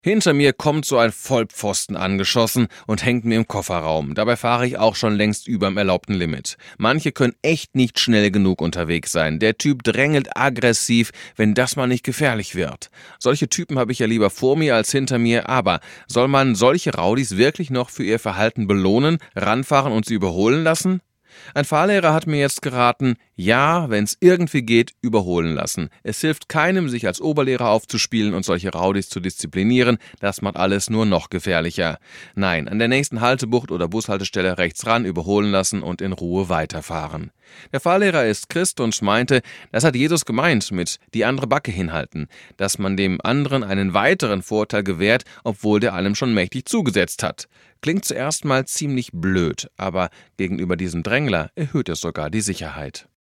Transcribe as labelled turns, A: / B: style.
A: Hinter mir kommt so ein Vollpfosten angeschossen und hängt mir im Kofferraum. Dabei fahre ich auch schon längst überm erlaubten Limit. Manche können echt nicht schnell genug unterwegs sein. Der Typ drängelt aggressiv, wenn das mal nicht gefährlich wird. Solche Typen habe ich ja lieber vor mir als hinter mir. Aber soll man solche Raudis wirklich noch für ihr Verhalten belohnen, ranfahren und sie überholen lassen? Ein Fahrlehrer hat mir jetzt geraten, ja, wenn es irgendwie geht, überholen lassen. Es hilft keinem, sich als Oberlehrer aufzuspielen und solche Raudis zu disziplinieren, das macht alles nur noch gefährlicher. Nein, an der nächsten Haltebucht oder Bushaltestelle rechts ran überholen lassen und in Ruhe weiterfahren. Der Fahrlehrer ist Christ und meinte, das hat Jesus gemeint mit die andere Backe hinhalten, dass man dem anderen einen weiteren Vorteil gewährt, obwohl der einem schon mächtig zugesetzt hat. Klingt zuerst mal ziemlich blöd, aber gegenüber diesem Drängler erhöht es sogar die Sicherheit.